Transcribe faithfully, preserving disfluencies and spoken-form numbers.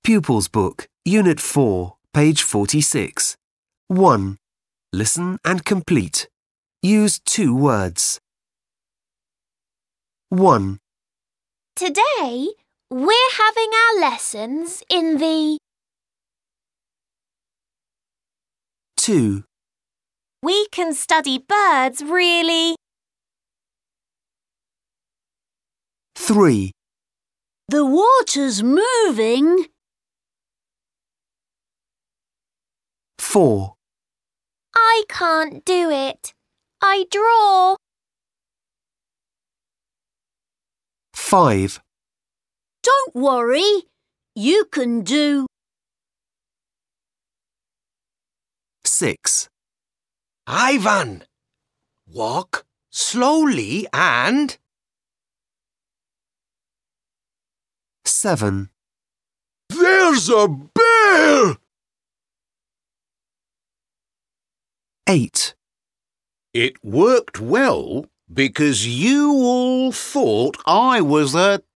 Pupils Book, Unit four, page forty-six. one. Listen and complete. Use two words. one. Today, we're having our lessons in the... two. We can study birds really... three. The water's moving. four. I can't do it. I draw. five. Don't worry, you can do. six. Ivan, walk slowly and... seven. There's a bear! eight. It worked well because you all thought I was a